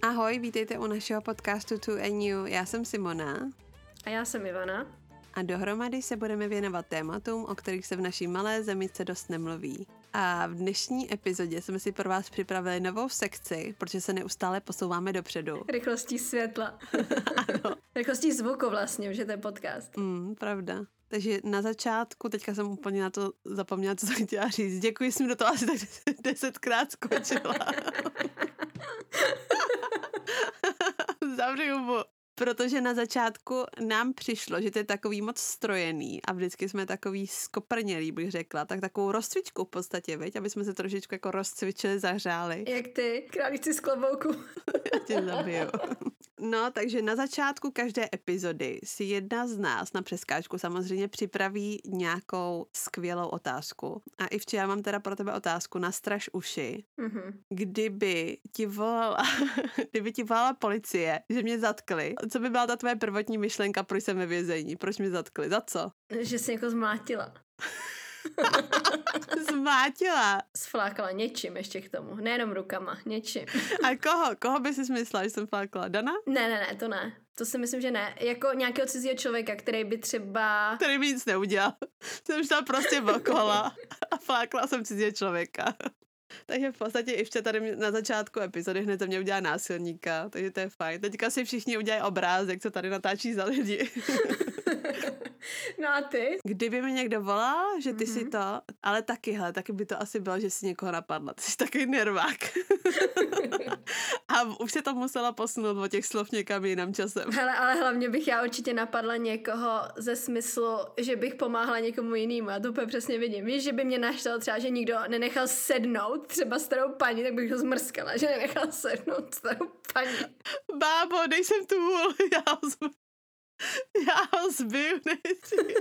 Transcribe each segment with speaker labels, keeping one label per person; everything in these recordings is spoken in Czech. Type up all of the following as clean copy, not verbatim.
Speaker 1: Ahoj, vítejte u našeho podcastu To and You. Já jsem Simona.
Speaker 2: A já jsem Ivana.
Speaker 1: A dohromady se budeme věnovat tématům, o kterých se v naší malé zemice dost nemluví. A v dnešní epizodě jsme si pro vás připravili novou sekci, protože se neustále posouváme dopředu.
Speaker 2: Rychlostí světla.
Speaker 1: Ano.
Speaker 2: Rychlostí zvuku vlastně, už je to podcast.
Speaker 1: Pravda. Takže na začátku, teďka jsem úplně na to zapomněla, co jsem chtěla říct. Děkuji, jsem do toho asi tak 10krát skočila. Zavři hubu. Protože na začátku nám přišlo, že to je takový moc strojený a vždycky jsme takový skoprnělí, bych řekla. Tak takovou rozcvičku v podstatě, viď? Aby jsme se trošičku jako rozcvičili, zahřáli.
Speaker 2: Jak ty, králíci z klobouku.
Speaker 1: Já tě zabiju. No, takže na začátku každé epizody si jedna z nás na přeskáčku samozřejmě připraví nějakou skvělou otázku. A i včera mám teda pro tebe otázku, nastraž uši.
Speaker 2: Mm-hmm.
Speaker 1: Kdyby ti volala policie, že mě zatkli, co by byla ta tvoje prvotní myšlenka, proč jsem ve vězení? Proč mě zatkli? Za co?
Speaker 2: Že jsi jako zmlátila.
Speaker 1: Zmátila.
Speaker 2: Sflákala něčím ještě k tomu. Nejenom rukama, něčím.
Speaker 1: A koho? Koho by si myslela, že jsem flákala? Dana?
Speaker 2: Ne, to ne. To si myslím, že ne. Jako nějakého cizího člověka, který by třeba...
Speaker 1: Který by nic neudělal. Jsem šla prostě okolo a flákla jsem cizího člověka. Takže v podstatě ještě tady na začátku epizody hned ze mě udělá násilníka, takže to je fajn. Teďka si všichni udělají obrázek, co tady natáčí za lidi.
Speaker 2: No a ty?
Speaker 1: Kdyby mi někdo volal, že ty si to, ale taky by to asi bylo, že si někoho napadla. Ty jsi takový nervák. A už se to musela posunout o těch slov někam jinam časem.
Speaker 2: Hele, ale hlavně bych já určitě napadla někoho ze smyslu, že bych pomáhala někomu jinému. Já to úplně přesně vidím. Víš, že by mě naštel třeba, že nikdo nenechal sednout třeba starou paní, tak bych ho zmrskala, že nenechal sednout starou paní.
Speaker 1: Bábo, dej sem tu hůl, já ho zbiju nejdřív.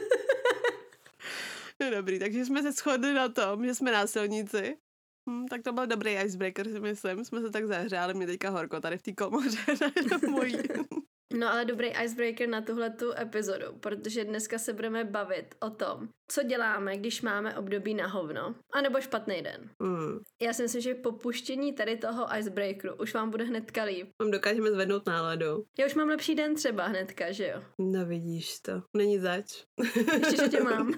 Speaker 1: No dobrý, takže jsme se shodli na tom, že jsme násilníci. Tak to byl dobrý icebreaker, si myslím. Jsme se tak zahřáli, mě teďka horko tady v té komoře. Mojí.
Speaker 2: No ale dobrý icebreaker na tuhletu epizodu, protože dneska se budeme bavit o tom, co děláme, když máme období na hovno, anebo špatný den. Já si myslím, že po puštění tady toho icebreakeru už vám bude hnedka líp.
Speaker 1: Dokážeme zvednout náladu.
Speaker 2: Já už mám lepší den třeba hnedka, že jo?
Speaker 1: No vidíš to. Není zač.
Speaker 2: Ještě, že tě mám.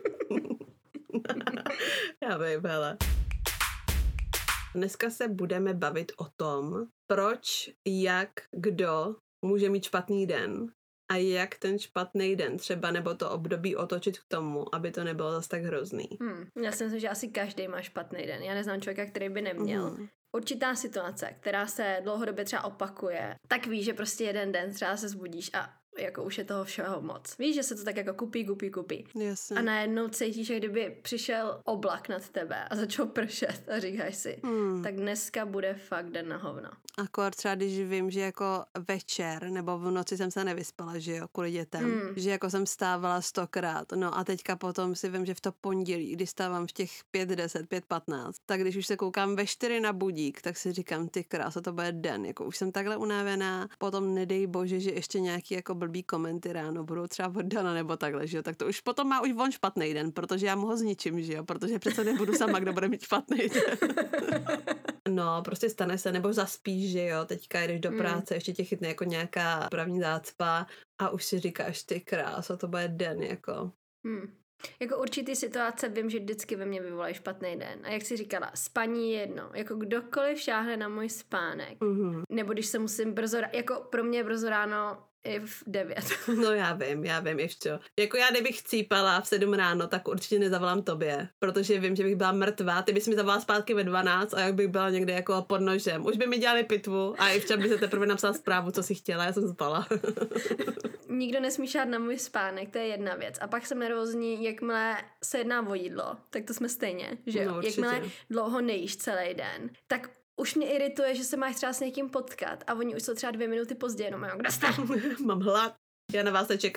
Speaker 1: Já vím, hele. Dneska se budeme bavit o tom, proč, jak, kdo může mít špatný den a jak ten špatný den třeba nebo to období otočit k tomu, aby to nebylo zase tak hrozný.
Speaker 2: Já si myslím, že asi každý má špatný den. Já neznám člověka, který by neměl. Určitá situace, která se dlouhodobě třeba opakuje, tak víš, že prostě jeden den třeba se zbudíš a jako už je toho všeho moc. Víš, že se to tak jako kupí.
Speaker 1: Jasně.
Speaker 2: A najednou cítíš, že kdyby přišel oblak nad tebe a začal pršet a říkáš si, tak dneska bude fakt den na hovno.
Speaker 1: Akor třeba, když vím, že jako večer nebo v noci jsem se nevyspala, že jo, kvůli dětem, že jako jsem stávala 100krát, no a teďka potom si vím, že v to pondělí, když stávám v těch 5:10, 5:15, tak když už se koukám ve 4 na budík, tak si říkám, ty krása, to bude den, jako už jsem takhle unavená, potom nedej bože, že ještě nějaký jako blbý komenty ráno budou třeba od Dana nebo takhle, že jo, tak to už potom má už on špatný den, protože já mu ho zničím, že jo, protože přece nebudu sama, kdo bude mít špatný den. No, prostě stane se, nebo zaspíš, že jo, teďka jdeš do práce, ještě tě chytne jako nějaká právní zácpa a už si říkáš, ty krása, to bude den, jako.
Speaker 2: Jako určitý situace vím, že vždycky ve mně vyvolají špatný den. A jak jsi říkala, spaní je jedno. Jako kdokoliv šáhne na můj spánek. Nebo když se musím brzo, jako pro mě brzo ráno i v 9.
Speaker 1: No já vím, ještě. Jako já kdybych chcípala v 7 ráno, tak určitě nezavolám tobě, protože vím, že bych byla mrtvá, ty bys mi zavolala zpátky ve 12 a jak bych byla někde jako pod nožem. Už by mi dělali pitvu a ještě by se teprve napsala zprávu, co si chtěla, já jsem spala.
Speaker 2: Nikdo nesmí šát na můj spánek, to je jedna věc. A pak jsem nervózní, jakmile se jedná o jídlo, tak to jsme stejně, že jo?
Speaker 1: No,
Speaker 2: jakmile dlouho nejíš celý den, tak už mě irituje, že se máš třeba s někým potkat a oni už jsou třeba 2 minuty později, no kde jste?
Speaker 1: Mám hlad, já na vás nečekám.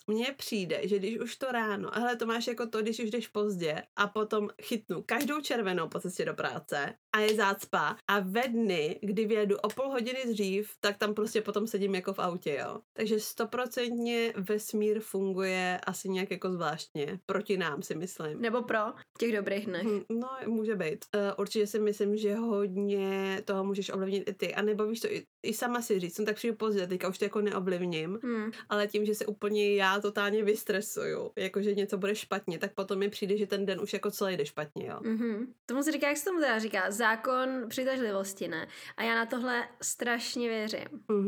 Speaker 1: Mně přijde, že když už to ráno, hele, to máš jako to, když už jdeš pozdě a potom chytnu každou červenou po cestě do práce a je zácpa a ve dny, kdy vyjedu o půl hodiny dřív, tak tam prostě potom sedím jako v autě, jo. Takže 100% vesmír funguje asi nějak jako zvláštně. Proti nám, si myslím.
Speaker 2: Nebo pro těch dobrých dnech.
Speaker 1: No, může být. Určitě si myslím, že hodně toho můžeš ovlivnit i ty. A nebo víš to, i sama si říct, tak přijdu pozdě, teďka už to jako neovlivním, ale tím, že se úplně já totálně vystresuju, jakože něco bude špatně, tak potom mi přijde, že ten den už jako celý jde špatně, jo.
Speaker 2: Tomu se říká, jak se tomu teda říká, zákon přitažlivosti, ne? A já na tohle strašně věřím.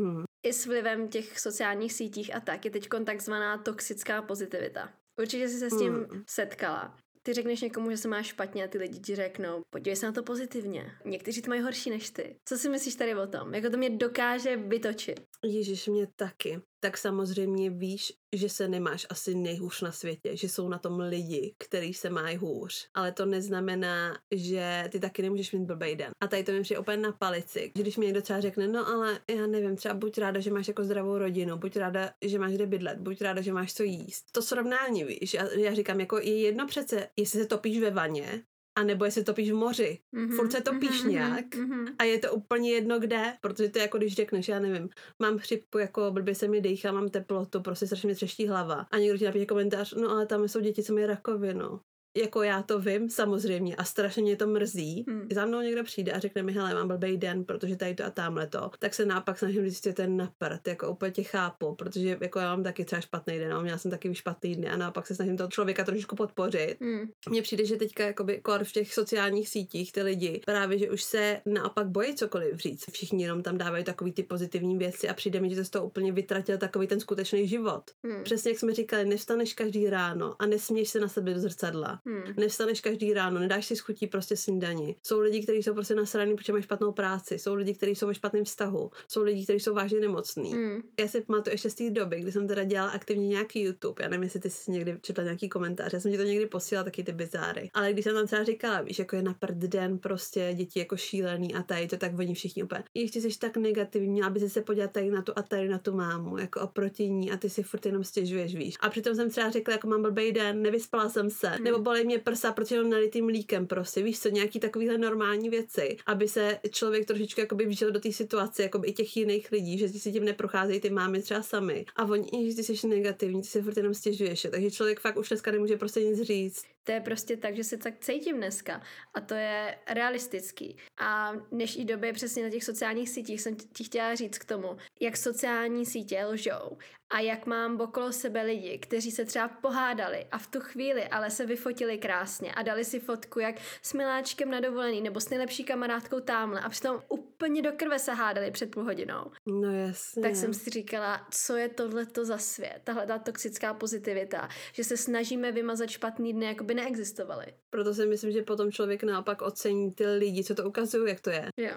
Speaker 2: I s vlivem těch sociálních sítích a tak je teď takzvaná toxická pozitivita. Určitě jsi se s tím setkala. Ty řekneš někomu, že se máš špatně a ty lidi ti řeknou, podívej se na to pozitivně. Někteří to mají horší než ty. Co si myslíš tady o tom? Jako to mě dokáže vytočit?
Speaker 1: Ježiš, mě taky. Tak samozřejmě víš, že se nemáš asi nejhůř na světě, že jsou na tom lidi, kteří se mají hůř. Ale to neznamená, že ty taky nemůžeš mít blbej den. A tady to mi přijde úplně na palici. Že když mi někdo třeba řekne, no ale já nevím, třeba buď ráda, že máš jako zdravou rodinu, buď ráda, že máš kde bydlet, buď ráda, že máš co jíst. To srovnání, víš, já říkám, jako je jedno přece, jestli se topíš ve vaně, a nebo jestli topíš v moři. Furt se topíš nějak a je to úplně jedno kde, protože to je jako když řekneš, já nevím, mám chřipku, jako blbě se mi dýchá, mám teplotu, prostě strašně mi třeští hlava. A někdo ti napíše komentář, no ale tam jsou děti, co mají rakovinu. Jako já to vím, samozřejmě, a strašně mě to mrzí. Za mnou někdo přijde a řekne mi, hele, mám blbej den, protože tady to a tamhle to. Tak se naopak snažím říct, že ten na prd, jako úplně tě chápu, protože jako já mám taky třeba špatný den, a měla jsem taky špatný den a naopak se snažím toho člověka trošičku podpořit. Mně přijde, že teďka jakoby kor v těch sociálních sítích ty lidi právě, že už se naopak bojí cokoliv říct. Všichni jenom tam dávají takový ty pozitivní věci a přijde mi, že to z toho úplně vytratil takový ten skutečný život. Přesně jak jsme říkali, nevstaneš každý ráno a nesměješ se na sebe do zrcadla. Nevstaneš každý ráno, nedáš si schutí prostě snídani. Jsou lidi, kteří jsou prostě nasraný, protože mají špatnou práci. Jsou lidi, kteří jsou ve špatném vztahu. Jsou lidi, kteří jsou vážně nemocní. Já si pamatuju ještě z té doby, kdy jsem teda dělala aktivně nějaký YouTube. Já nevím, jestli ty jsi někdy četla nějaký komentář. Já jsem ti to někdy posílala, taky ty bizáry. Ale když jsem tam třeba říkala, víš, jako je na prd den prostě děti jako šílený a tady to, tak oni všichni úplně. Ještě jsi tak negativní, měla by se podívat tady na tu a tady na tu mámu, jako oproti ní a ty si furt jenom stěžuješ, víš. A přitom jsem třeba řekla, jako mám blbej den, nevyspala jsem se, nebo bolej mě prsa, protože mám nalitým mlíkem prostě, víš co, nějaký takovýhle normální věci, aby se člověk trošičku jakoby vžil do té situace, jakoby i těch jiných lidí, že si tím neprocházejí ty mámy třeba sami. A oni, že ty jsi negativní, ty si furt jenom stěžuješ, takže člověk fakt už dneska nemůže prostě nic říct.
Speaker 2: To je prostě tak, že se tak cítím dneska a to je realistický. A v dnešní době přesně na těch sociálních sítích jsem ti chtěla říct k tomu, jak sociální sítě lžou a jak mám okolo sebe lidi, kteří se třeba pohádali a v tu chvíli ale se vyfotili krásně a dali si fotku jak s miláčkem na dovolený nebo s nejlepší kamarádkou támhle a přitom úplně do krve se hádali před půl hodinou.
Speaker 1: No jasně.
Speaker 2: Tak jsem si říkala, co je tohleto za svět, tahle ta toxická pozitivita, že se snažíme vymazat špatný dny, jako by neexistovaly.
Speaker 1: Proto si myslím, že potom člověk naopak ocení ty lidi, co to ukazují, jak to je.
Speaker 2: Jo.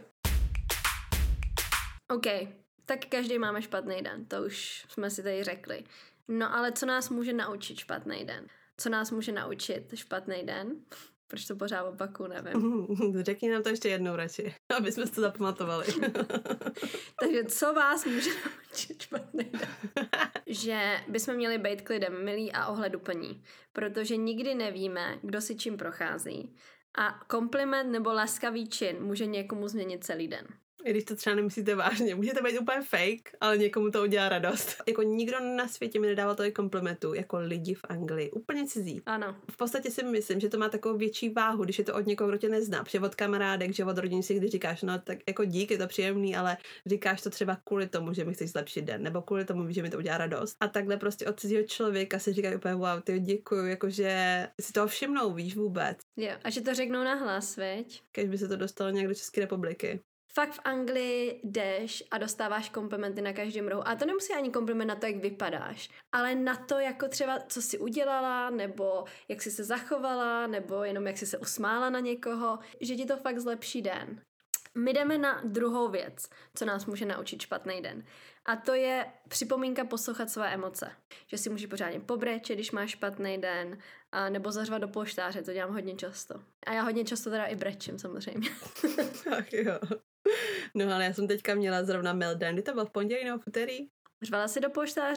Speaker 2: OK, tak každý máme špatný den, to už jsme si tady řekli. No ale co nás může naučit špatný den? Co nás může naučit špatný den? Proč to pořád opakuju, nevím.
Speaker 1: Řekni nám to ještě jednou radši, aby jsme to zapamatovali.
Speaker 2: Takže co vás může naučit špatný den? Že bychom měli být klidem milí a ohleduplní, protože nikdy nevíme, kdo si čím prochází. A kompliment nebo laskavý čin může někomu změnit celý den.
Speaker 1: I když to třeba nemyslíte vážně, může to být úplně fake, ale někomu to udělá radost. Jako nikdo na světě mi nedával tolik komplimentů, jako lidi v Anglii. Úplně cizí.
Speaker 2: Ano.
Speaker 1: V podstatě si myslím, že to má takovou větší váhu, když je to od někoho, kdo tě nezná. Protože od kamarádek, že od rodiny si kdy říkáš, no tak jako dík, je to příjemný, ale říkáš to třeba kvůli tomu, že mi chceš zlepšit den, nebo kvůli tomu, že mi to udělá radost. A takhle prostě od cizího člověka si říkají úplně wow, ty děkuju, jakože si toho všimnou, víš vůbec.
Speaker 2: Jo, a že to řeknou nahlas, veď?
Speaker 1: Když by se to dostalo nějak do České republiky.
Speaker 2: Fakt v Anglii jdeš a dostáváš komplimenty na každém rohu. A to nemusí ani kompliment na to, jak vypadáš, ale na to, jako třeba, co jsi udělala, nebo jak jsi se zachovala, nebo jenom jak jsi se usmála na někoho, že ti to fakt zlepší den. My jdeme na druhou věc, co nás může naučit špatný den. A to je připomínka poslouchat své emoce. Že si můžeš pořádně pobrečet, když máš špatný den, a nebo zařvat do polštáře, to dělám hodně často. A já hodně často teda i brečím, samozřejmě.
Speaker 1: Ach jo. No ale já jsem teďka měla zrovna meltdown, kdy to bylo v pondělí nebo v úterý?
Speaker 2: Řvala si do polštáře?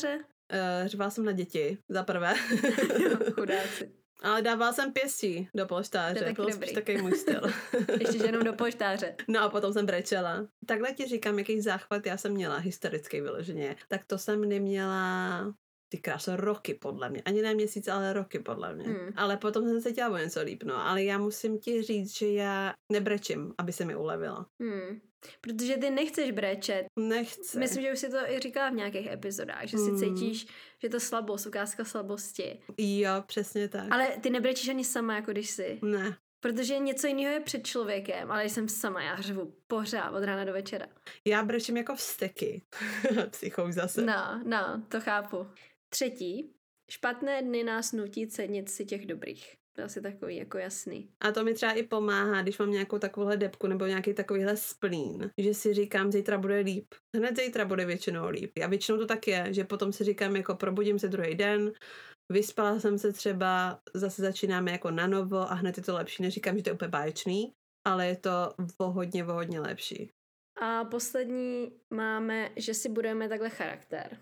Speaker 1: řvala jsem na děti, za prvé.
Speaker 2: Chudáci.
Speaker 1: Ale dávala jsem pěstí do polštáře, byl spíš takový můj styl.
Speaker 2: Ještě jenom do polštáře.
Speaker 1: No a potom jsem brečela. Takhle ti říkám, jaký záchvat já jsem měla, historický vyloženě. Tak to jsem neměla... Ty kráso, roky podle mě. Ani ne měsíc, ale roky podle mě. Ale potom jsem se cítila o něco líp, no. Ale já musím ti říct, že já nebrečím, aby se mi ulevila.
Speaker 2: Protože ty nechceš brečet.
Speaker 1: Nechci.
Speaker 2: Myslím, že už si to i říkala v nějakých epizodách, že si cítíš, že to slabost, ukázka slabosti.
Speaker 1: Jo, přesně tak.
Speaker 2: Ale ty nebrečíš ani sama, jako když jsi.
Speaker 1: Ne.
Speaker 2: Protože něco jiného je před člověkem, ale když jsem sama, já řvu pořád od rána do večera.
Speaker 1: Já brečím jako vzteky. Psychou zase.
Speaker 2: No, to chápu. 3. Špatné dny nás nutí cenit si těch dobrých. To je asi takový jako jasný.
Speaker 1: A to mi třeba i pomáhá, když mám nějakou takovouhle depku nebo nějaký takovýhle splín, že si říkám, zítra bude líp. Hned zítra bude většinou líp. A většinou to tak je, že potom si říkám, jako probudím se druhý den, vyspala jsem se třeba, zase začínáme jako na novo a hned je to lepší. Neříkám, že to je úplně báječný, ale je to o hodně lepší.
Speaker 2: A poslední máme, že si budeme takhle charakter.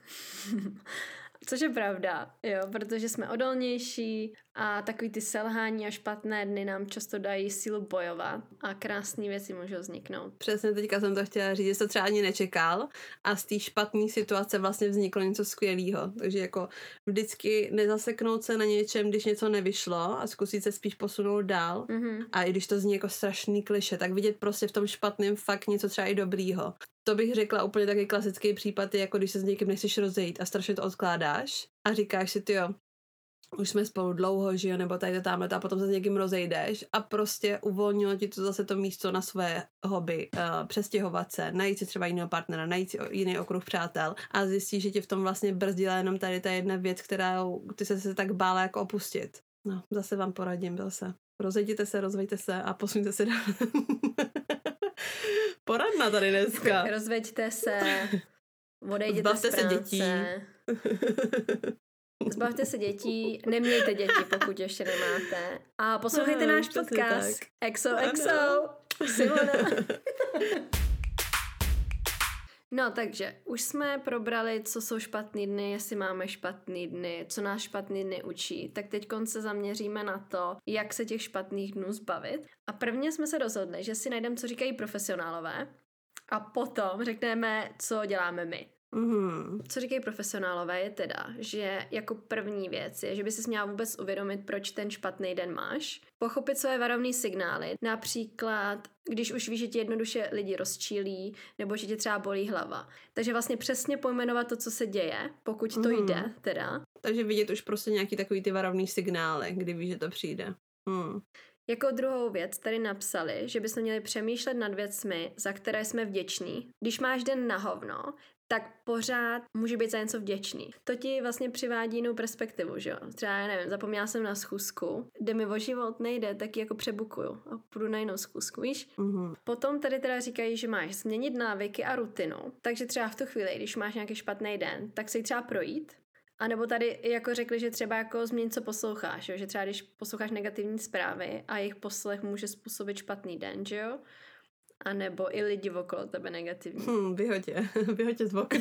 Speaker 2: Což je pravda, jo, protože jsme odolnější a takový ty selhání a špatné dny nám často dají sílu bojovat a krásné věci můžou vzniknout.
Speaker 1: Přesně teďka jsem to chtěla říct, že jsi to třeba ani nečekal a z té špatné situace vlastně vzniklo něco skvělého. Takže jako vždycky nezaseknout se na něčem, když něco nevyšlo a zkusit se spíš posunout dál. A i když to zní jako strašný kliše, tak vidět prostě v tom špatném fakt něco třeba i dobrýho. To bych řekla úplně taky klasický případ, je jako když se s někým nechceš rozejít a strašně to odkládáš a říkáš si, tyjo, už jsme spolu dlouho, že jo, nebo tady to tamhle, a potom se s někým rozejdeš a prostě uvolnilo ti to zase to místo na své hobby, přestěhovat se, najít si třeba jiného partnera, najít si jiný okruh přátel a zjistíš, že ti v tom vlastně brzdila jenom tady ta jedna věc, kterou ty se tak bála jako opustit. No, zase vám poradím, zase. Rozejděte se, rozvejte se a posuňte se dál. Poradna tady dneska.
Speaker 2: Rozveďte se, odejděte z práce.
Speaker 1: Se dětí.
Speaker 2: Zbavte se dětí, nemějte děti, pokud ještě nemáte. A poslouchejte náš podcast. XOXO. Simona. No, takže už jsme probrali, co jsou špatný dny, jestli máme špatný dny, co nás špatný dny učí. Tak teď se zaměříme na to, jak se těch špatných dnů zbavit. A prvně jsme se rozhodli, že si najdeme, co říkají profesionálové a potom řekneme, co děláme my. Co říkají profesionálové je teda, že jako první věc je, že by si měla vůbec uvědomit, proč ten špatný den máš. Pochopit své varovné signály. Například, když už víš, že ti jednoduše lidi rozčílí, nebo že tě třeba bolí hlava. Takže vlastně přesně pojmenovat to, co se děje, pokud to jde teda.
Speaker 1: Takže vidět už prostě nějaký takový ty varovný signály, kdy víš, že to přijde.
Speaker 2: Jako druhou věc tady napsali, že bychom měli přemýšlet nad věcmi, za které jsme vděční. Když máš den na hovno, tak pořád může být za něco vděčný. To ti vlastně přivádí jinou perspektivu, že jo? Třeba, já nevím, zapomněla jsem na schůzku, kde mi o život nejde, tak ji jako přebukuju a půjdu na jinou schůzku, víš? Potom tady teda říkají, že máš změnit návyky a rutinu, takže třeba v tu chvíli, když máš nějaký špatný den, tak se jí třeba projít. A nebo tady jako řekli, že třeba jako změnit, co posloucháš, jo? Že třeba když posloucháš negativní zprávy a jejich poslech může způsobit špatný den, že jo? A nebo i lidi okolo tebe negativní.
Speaker 1: Vyhoďte z okna.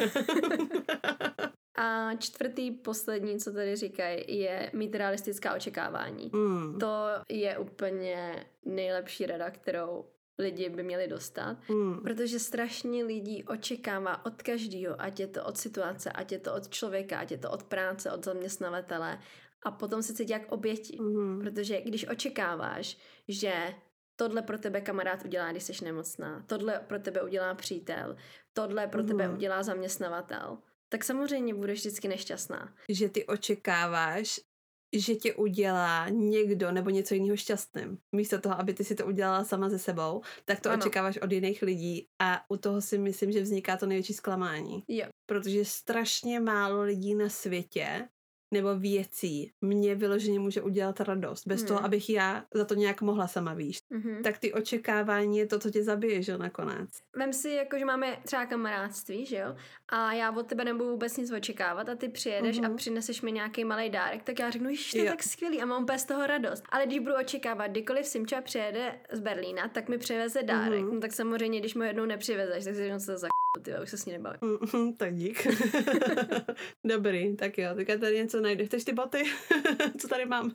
Speaker 2: A čtvrtý, poslední, co tady říkají, je mít realistická očekávání. To je úplně nejlepší rada, kterou lidi by měli dostat, protože strašně lidí očekává od každého, ať je to od situace, ať je to od člověka, ať je to od práce, od zaměstnavatele a potom se cítí jak oběti. Protože když očekáváš, že tohle pro tebe kamarád udělá, když jsi nemocná, tohle pro tebe udělá přítel, tohle pro tebe udělá zaměstnavatel, tak samozřejmě budeš vždycky nešťastná.
Speaker 1: Že ty očekáváš, že tě udělá někdo nebo něco jiného šťastným. Místo toho, aby ty si to udělala sama ze sebou, tak to očekáváš od jiných lidí a u toho si myslím, že vzniká to největší zklamání.
Speaker 2: Jo.
Speaker 1: Protože strašně málo lidí na světě nebo věcí mě vyloženě může udělat radost. Bez toho, abych já za to nějak mohla sama, víš. Tak ty očekávání je to, co tě zabije, že jo, nakonec.
Speaker 2: Vem si, jako, že máme třeba kamarádství, že jo, a já od tebe nebudu vůbec nic očekávat a ty přijedeš a přineseš mi nějaký malý dárek, tak já řeknu, že to je tak skvělý a mám bez toho radost. Ale když budu očekávat, kdykoliv Simča přijede z Berlína, tak mi přiveze dárek. No tak samozřejmě, když mu jednou nepřivezeš, tak si řeknu, co to za Tyva, už se s ní nebavím.
Speaker 1: Tak dík. Dobrý, tak jo, teďka tady něco najde. Chceš ty boty? Co tady mám?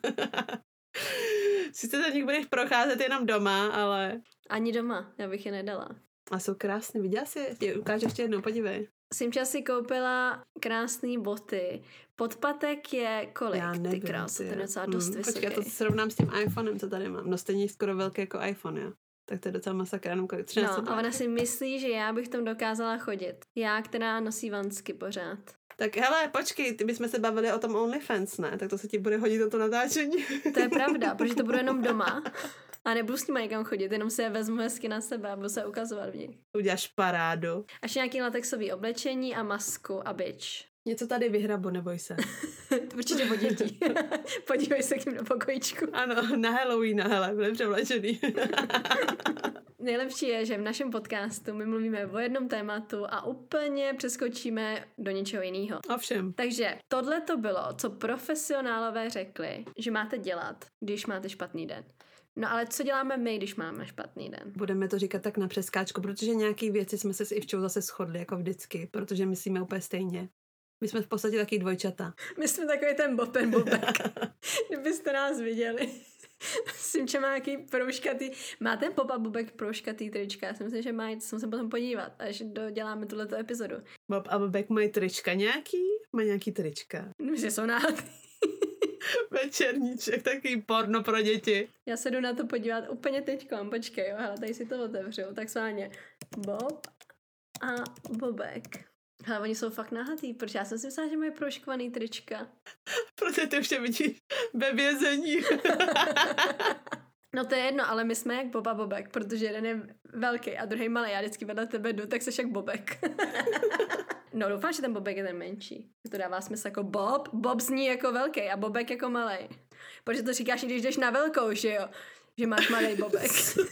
Speaker 1: Sice to někdy budeš procházet jenom doma, ale...
Speaker 2: Ani doma, já bych je nedala.
Speaker 1: A jsou krásné, viděla jsi? Ukážu ještě jednou, podívej.
Speaker 2: Simča si koupila krásné boty. Podpatek je kolik?
Speaker 1: Já nevím,
Speaker 2: ty krásy, ten je docela dost vysoký.
Speaker 1: Počkej, to srovnám s tím iPhonem, co tady mám. No stejně skoro velký jako iPhone, jo. Tak to je docela masakra, jenom kolik? 13.
Speaker 2: No, a ona si myslí, že já bych tam dokázala chodit. Já, která nosí vansky pořád.
Speaker 1: Tak hele, počkej, ty bychom se bavili o tom OnlyFans, ne? Tak to se ti bude hodit o to natáčení.
Speaker 2: To je pravda, protože to bude jenom doma. A nebudu s nimi někam chodit, jenom si je vezmu hezky na sebe a budu se ukazovat v nich.
Speaker 1: Uděláš parádu.
Speaker 2: Až nějaký latexový oblečení a masku a bič.
Speaker 1: Něco tady vyhrabu, neboj se.
Speaker 2: To určitě po dětí. Podívej se k ním do pokojíčku.
Speaker 1: Ano, na Halloween, hele, byli převlečený.
Speaker 2: Nejlepší je, že v našem podcastu my mluvíme o jednom tématu a úplně přeskočíme do něčeho jiného.
Speaker 1: Ovšem.
Speaker 2: Takže tohle to bylo, co profesionálové řekli, že máte dělat, když máte špatný den. No ale co děláme my, když máme špatný den?
Speaker 1: Budeme to říkat tak na přeskáčku, protože nějaký věci jsme se s Ivčou zase shodli, jako vždycky, protože myslíme úplně stejně. My jsme v podstatě taky dvojčata.
Speaker 2: My jsme takový ten bobek. Kdybyste nás viděli. Simče má nějaký proužkatý... Má ten pop-up bobek proužkatý trička? Já si myslím, že má, jsem se potom podívat, až doděláme tuhleto epizodu.
Speaker 1: Bob a bobek mají trička nějaký? Má nějaký trička.
Speaker 2: Myslím, že jsou náhatý.
Speaker 1: Večerníček, takový porno pro děti.
Speaker 2: Já se jdu na to podívat úplně teďkom, počkej, jo, hele, tady si to otevřu, tak sváně. Bob a bobek. Hele, oni jsou fakt nahatý, protože já jsem si myslela, že mají proškvaný trička.
Speaker 1: Protože ty už tě vidíš ve vězení.
Speaker 2: No to je jedno, ale my jsme jak Bob a Bobek, protože jeden je velký a druhý malý. Já vždycky vedle tebe jdu, tak seš jak Bobek. No doufám, že ten Bobek je ten menší. To dává smysl jako Bob. Bob zní jako velký a Bobek jako malý. Protože to říkáš, když jdeš na velkou, že jo? Že máš malý Bobek.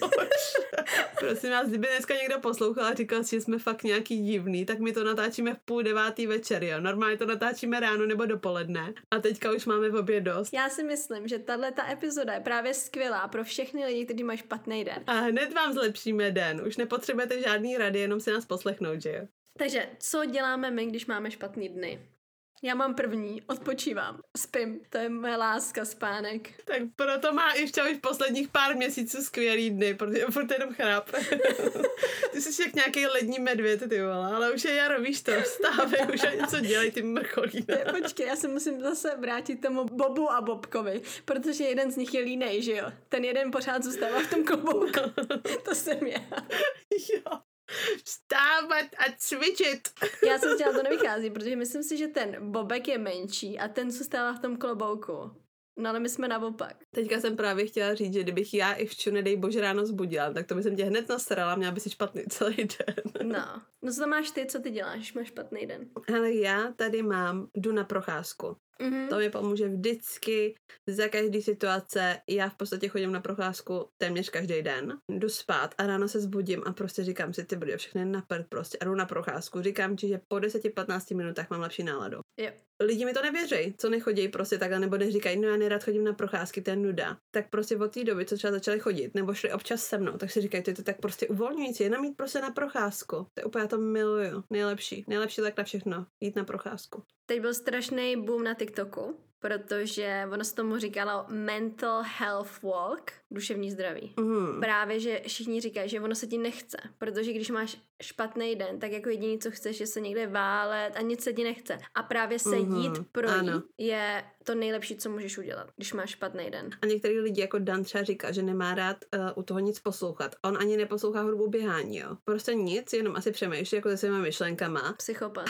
Speaker 1: Prosím vás, kdyby dneska někdo poslouchal a říkal si, že jsme fakt nějaký divný, tak my to natáčíme v 8:30 večer, jo. Normálně to natáčíme ráno nebo dopoledne. A teďka už máme v obě dost.
Speaker 2: Já si myslím, že tato epizoda je právě skvělá pro všechny lidi, kteří mají špatný den.
Speaker 1: A hned vám zlepšíme den. Už nepotřebujete žádný rady, jenom si nás poslechnout, že jo.
Speaker 2: Takže, co děláme my, když máme špatný dny? Já mám první, odpočívám, spím, to je moje láska, spánek.
Speaker 1: Tak proto má Ivča už posledních pár měsíců skvělý dny, protože furt jenom chrápe. Ty jsi jak nějaký lední medvěd, ty vole, ale už je jaro, víš to, vstávej, už a něco dělej, ty mrcholína.
Speaker 2: Počkej, já se musím zase vrátit tomu Bobu a Bobkovi, protože jeden z nich je línej, že jo? Ten jeden pořád zůstává v tom klobouku. To jsem já.
Speaker 1: Jo. Vstávat a cvičit.
Speaker 2: Já jsem chtěla, to nevychází, protože myslím si, že ten Bobek je menší a ten zůstává v tom klobouku. No ale my jsme naopak.
Speaker 1: Teďka jsem právě chtěla říct, že kdybych já Ivču, nedej bože, ráno zbudila, tak to by jsem tě hned nasrala, měla by si špatný celý den.
Speaker 2: No co máš ty, co ty děláš, máš špatný den?
Speaker 1: Ale já tady jdu na procházku. Mm-hmm. To mi pomůže vždycky, za každý situace. Já v podstatě chodím na procházku téměř každý den. Jdu spát a ráno se zbudím a prostě říkám si, ty bude všechny na prd prostě a jdu na procházku. Říkám ti, že po 10-15 minutách mám lepší náladu.
Speaker 2: Jo.
Speaker 1: Lidi mi to nevěří, co nechodí prostě takhle, nebo neříkají, no já nerad chodím na procházky, to je nuda. Tak prostě od té doby, co třeba začali chodit, nebo šli občas se mnou, tak si říkají, to je to tak prostě uvolňující, jenom jít prostě na procházku. To je úplně, já to miluju. Nejlepší tak na všechno, jít na procházku.
Speaker 2: Teď byl strašný boom na TikToku, protože ono se tomu říkalo mental health walk, duševní zdraví. Mm. Právě, že všichni říkají, že ono se ti nechce, protože když máš špatný den, tak jako jediný, co chceš, je se někde válet a nic se ti nechce. A právě se jít projít je to nejlepší, co můžeš udělat, když máš špatný den.
Speaker 1: A některý lidi, jako Dan třeba říká, že nemá rád u toho nic poslouchat. On ani neposlouchá hudbu běhání, jo. Prostě nic, jenom asi přemýšlí jako se svýma myšlenkama.
Speaker 2: Psychopat.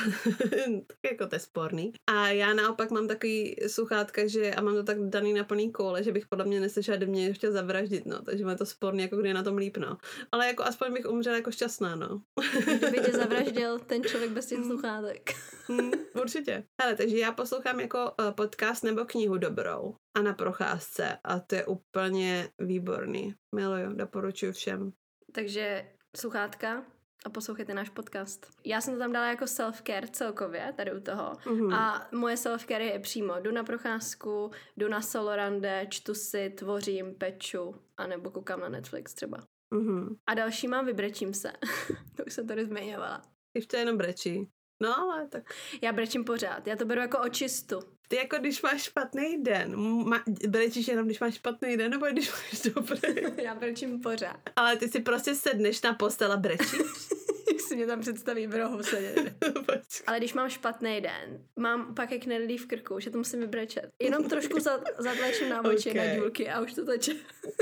Speaker 1: Tak jako to je sporný. A já naopak mám takový sluchátka, že a mám to tak daný na plný koule, že bych podle mě neslyšela, kdyby mě chtěl zavraždit, no. Takže má to sporný, jako kdy na tom líp, no. Ale jako aspoň bych umřela jako šťastná, no.
Speaker 2: Kdyby tě zavraždil ten člověk bez těch sluchátek.
Speaker 1: Určitě. Hele, takže já poslouchám jako podcast nebo knihu dobrou a na procházce a to je úplně výborný. Miluju, doporučuji všem.
Speaker 2: Takže sluchátka a poslouchejte náš podcast. Já jsem to tam dala jako self-care celkově, tady u toho. Mm-hmm. A moje self-care je přímo. Jdu na procházku, jdu na solorande, čtu si, tvořím, peču, anebo koukám na Netflix třeba. Mm-hmm. A další mám vybrečím se. To už jsem tady zmiňovala.
Speaker 1: Když to jenom brečí. No, ale tak.
Speaker 2: Já brečím pořád, já to beru jako očistu.
Speaker 1: Ty jako když máš špatný den, brečíš jenom když máš špatný den, nebo když máš dobrý?
Speaker 2: Já brečím pořád.
Speaker 1: Ale ty si prostě sedneš na postel a brečíš?
Speaker 2: Si mě tam představí v rohu sedět. Ale když mám špatný den, mám pak jak nedlí v krku, že to musím vybrečet. Jenom trošku zatlačím na oči, na dílky a už to teče.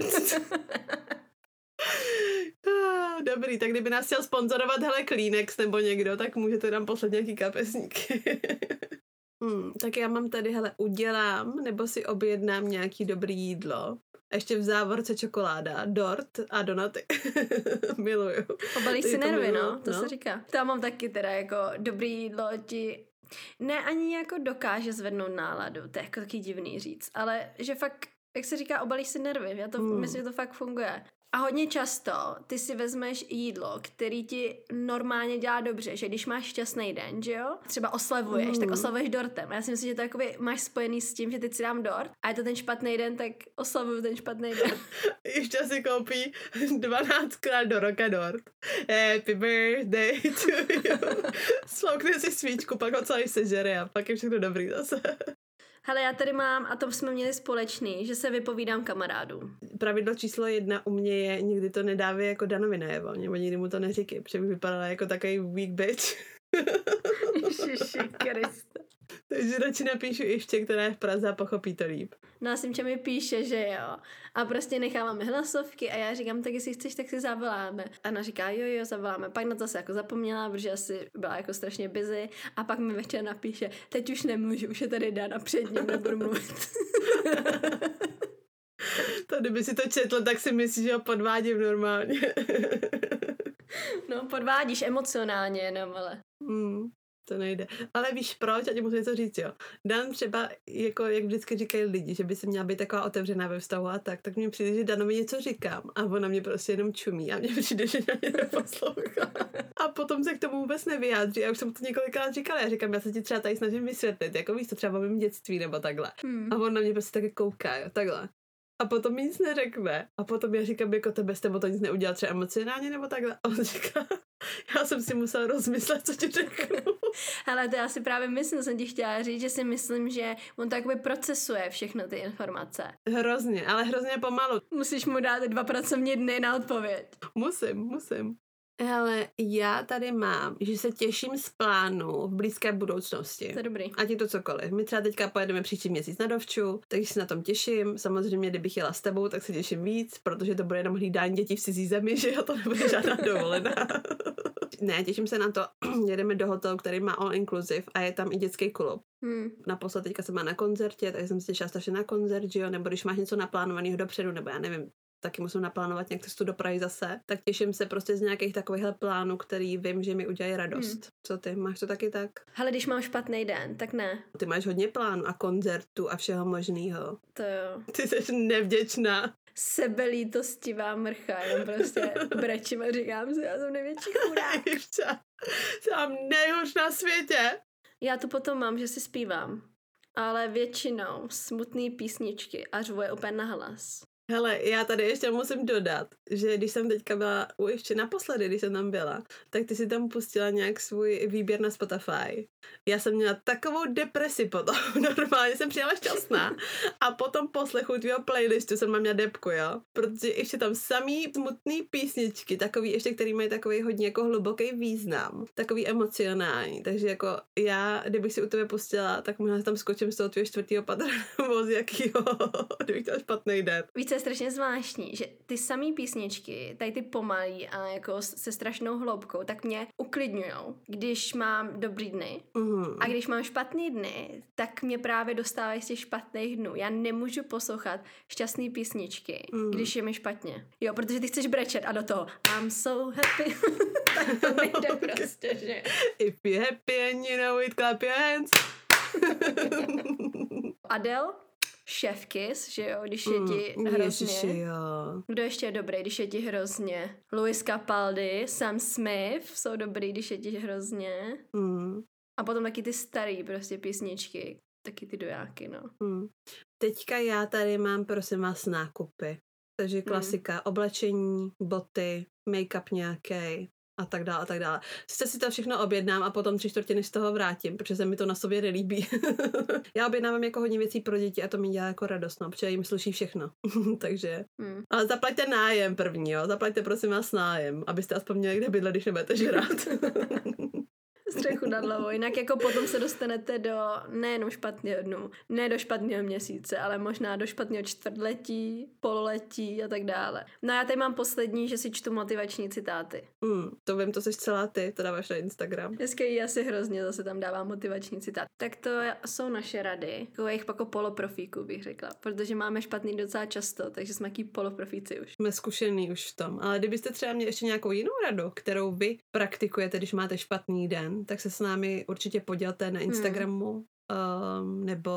Speaker 1: Dobrý, tak kdyby nás chtěl sponzorovat Kleenex nebo někdo, tak můžete nám poslat nějaký kapesníky. Tak já mám tady, udělám nebo si objednám nějaký dobrý jídlo. A ještě v závorce čokoláda, dort a donaty. Miluju.
Speaker 2: Obalíš si nervy, to se říká. To mám taky teda jako dobrý jídlo ti ne ani jako dokáže zvednout náladu, to je jako taky divný říct, ale že fakt, jak se říká, obalíš si nervy, já to myslím, že to fakt funguje. A hodně často ty si vezmeš jídlo, který ti normálně dělá dobře, že když máš šťastný den, že jo, třeba oslavuješ, tak oslavuješ dortem. A já si myslím, že to jakoby máš spojený s tím, že teď si dám dort a je to ten špatný den, tak oslavuju ten špatný den.
Speaker 1: Ještě si koupí 12krát do roka dort. Happy birthday to you. Sloukne si svíčku, pak ho celý sežere a pak je všechno dobrý zase.
Speaker 2: Hele, já tady mám, a to jsme měli společný, že se vypovídám kamarádům.
Speaker 1: Pravidlo číslo 1 u mě je, nikdy to nedávej jako Danovi najevo, nebo nikdy mu to neříkej, protože bych vypadala jako takový weak bitch.
Speaker 2: Ježiši Kriste.
Speaker 1: Takže radši napíšu ještě, která je v Praze a pochopí to líp.
Speaker 2: No a Simča mi píše, že jo. A prostě necháváme hlasovky a já říkám, tak jestli chceš, tak si zavoláme. A ona říká, jo, zavoláme. Pak na to se jako zapomněla, protože asi byla jako strašně busy. A pak mi večer napíše, teď už nemůžu, už je tady Dana před ním, nebudu mluvit.
Speaker 1: To kdyby si to četl, tak si myslíš, že ho podvádím normálně.
Speaker 2: No, podvádíš emocionálně jenom, ale...
Speaker 1: To nejde. Ale víš proč? Já ti musím něco říct, jo. Dan třeba, jako jak vždycky říkají lidi, že by se měla být taková otevřená ve vztahu a tak mně přijde, že Danovi něco říkám a ona mě prostě jenom čumí a mně přijde, že na mě neposlouchá. A potom se k tomu vůbec nevyjádří. Já už jsem to několikrát říkala. Já říkám, já se ti třeba tady snažím vysvětlit, jako víš to třeba o mém dětství nebo takhle. A on na mě prostě taky kouká, jo, takhle. A potom mi nic neřekne. A potom já říkám, jako tebe s tebou to nic neudělal třeba emocionálně nebo takhle. A on říká, já jsem si musela rozmyslet, co ti řeknu.
Speaker 2: Hele, to já si právě myslím, jsem ti chtěla říct, že si myslím, že on to jakoby procesuje všechno ty informace.
Speaker 1: Hrozně, ale hrozně pomalu.
Speaker 2: Musíš mu dát 2 pracovní dny na odpověď.
Speaker 1: Musím. Hele, já tady mám, že se těším z plánu v blízké budoucnosti.
Speaker 2: To je dobrý.
Speaker 1: Ať je to cokoliv. My třeba teďka pojedeme příští měsíc na Dovču, takže se na tom těším. Samozřejmě, kdybych jela s tebou, tak se těším víc, protože to bude jenom hlídání dětí v cizí zemi, že jo, to nebude žádná dovolená. Ne, těším se na to. Jedeme do hotelu, který má all inclusive a je tam i dětský klub. Naposled teďka jsem byla na koncertě, takže jsem se těšila strašně na koncert, že jo, nebo když máš něco naplánovaného dopředu, nebo já nevím, taky musím naplánovat nějak cestu do Prahy zase, tak těším se prostě z nějakých takovýchhle plánů, který vím, že mi udělají radost. Co ty, máš to taky tak?
Speaker 2: Hele, když mám špatný den, tak ne.
Speaker 1: Ty máš hodně plánů a koncertů a všeho možného.
Speaker 2: To jo.
Speaker 1: Ty jsi nevděčná.
Speaker 2: Sebelítostivá mrcha, jenom prostě brečím a říkám si, já jsem největší chudák.
Speaker 1: Jsem nejhorší na světě.
Speaker 2: Já tu potom mám, že si zpívám, ale většinou smutný písničky a řvu je úplně nahlas.
Speaker 1: Hele, já tady ještě musím dodat, že když jsem teďka byla, ještě naposledy, když jsem tam byla, tak ty si tam pustila nějak svůj výběr na Spotify. Já jsem měla takovou depresi potom, normálně jsem přijela šťastná a potom poslechu tvýho playlistu jsem měla depku, jo, protože ještě tam samý smutný písničky, takový ještě, který mají takový hodně jako hluboký význam, takový emocionální, takže jako já, kdybych si u tebe pustila, tak možná tam skočím z toho tvýho 4. patra nebo z jakýho, kdybych měla špatný den.
Speaker 2: Více je strašně zvláštní, že ty samý písničky, tady ty pomalý a jako se strašnou hloubkou, tak mě uklidňujou, když mám dobrý dny. A když mám špatný dny, tak mě právě dostávají z těch špatných dnů. Já nemůžu poslouchat šťastný písničky, když je mi špatně. Jo, protože ty chceš brečet a do toho I'm so happy. Tak to nejde prostě, že?
Speaker 1: If you're happy and you know it, clap your hands.
Speaker 2: Adele? Chef Kiss, že jo, když je ti hrozně.
Speaker 1: Ježiši, jo.
Speaker 2: Kdo ještě je dobrý, když je ti hrozně? Louis Capaldi, Sam Smith jsou dobrý, když je ti hrozně. A potom taky ty starý prostě písničky, taky ty dojáky, no.
Speaker 1: Teďka já tady mám, prosím vás, nákupy. Takže klasika, oblečení, boty, make-up nějaký. a tak dále a tak dále. Sice si to všechno objednám a potom 3/4 z toho vrátím, protože se mi to na sobě nelíbí. Já objednávám jako hodně věcí pro děti a to mi dělá jako radost, no, protože jim sluší všechno. Takže. Ale zaplaťte nájem první, jo. Zaplaťte prosím vás nájem, abyste aspoň měli kde bydlet, když nebudete žrát.
Speaker 2: Střechu nad hlavou. Jinak jako potom se dostanete do nejenom špatného dnu, ne do špatného měsíce, ale možná do špatného čtvrtletí, pololetí a tak dále. No já tady mám poslední, že si čtu motivační citáty.
Speaker 1: To vím, to jsi celá ty, to dáváš na Instagram.
Speaker 2: Dneska jí asi hrozně zase tam dávám motivační citát. Tak to jsou naše rady. Takových jako poloprofíků bych řekla, protože máme špatný docela často, takže jsme jaký poloprofíci už.
Speaker 1: Jsme zkušený už v tom, ale kdybyste třeba měli ještě nějakou jinou radu, kterou vy praktikujete, když máte špatný den, tak se s námi určitě podělte na Instagramu, nebo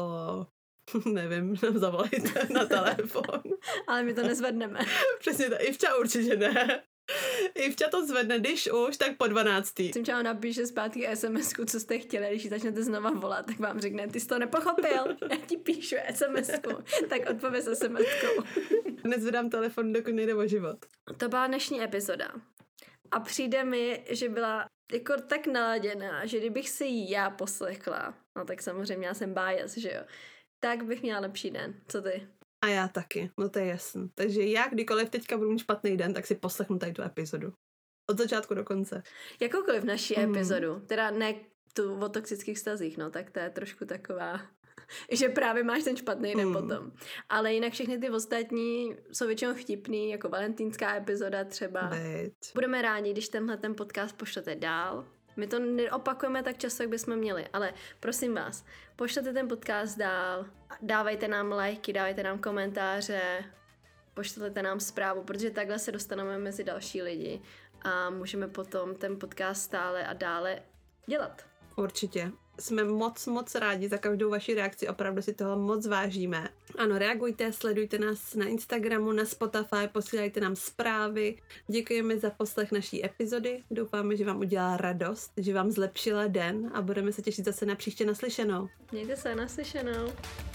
Speaker 1: nevím, nám zavolejte na telefon.
Speaker 2: Ale my to nezvedneme.
Speaker 1: Přesně tak, Ivča určitě ne. Ivča to zvedne, když už, tak po 12.
Speaker 2: Ivča napíše zpátky SMS-ku, co jste chtěli, když ji začnete znova volat, tak vám řekne, ty jsi to nepochopil, já ti píšu SMS-ku, tak odpověz SMS-kou.
Speaker 1: Nezvedám telefon, dokud nejde o život.
Speaker 2: To byla dnešní epizoda. A přijde mi, že byla jako tak naladěná, že kdybych si ji já poslechla, no tak samozřejmě já jsem bias, že jo, tak bych měla lepší den. Co ty?
Speaker 1: A já taky, no to je jasný. Takže já kdykoliv teďka budu mít špatný den, tak si poslechnu tady tu epizodu. Od začátku do konce.
Speaker 2: Jakoukoliv naši epizodu, teda ne tu o toxických vztazích, no tak to je trošku taková, že právě máš ten špatný den potom. Ale jinak všechny ty ostatní jsou většinou vtipný, jako valentýnská epizoda třeba. Budeme rádi, když tenhle ten podcast pošlete dál. My to neopakujeme tak často, jak bychom měli, ale prosím vás, pošlete ten podcast dál, dávejte nám lajky, dávejte nám komentáře, pošlete nám zprávu, protože takhle se dostaneme mezi další lidi a můžeme potom ten podcast stále a dále dělat.
Speaker 1: Určitě. Jsme moc rádi za každou vaši reakci, opravdu si toho moc vážíme. Ano, reagujte, sledujte nás na Instagramu, na Spotify, posílejte nám zprávy. Děkujeme za poslech naší epizody. Doufáme, že vám udělá radost, že vám zlepšila den a budeme se těšit zase na příště naslyšenou.
Speaker 2: Mějte se, naslyšenou.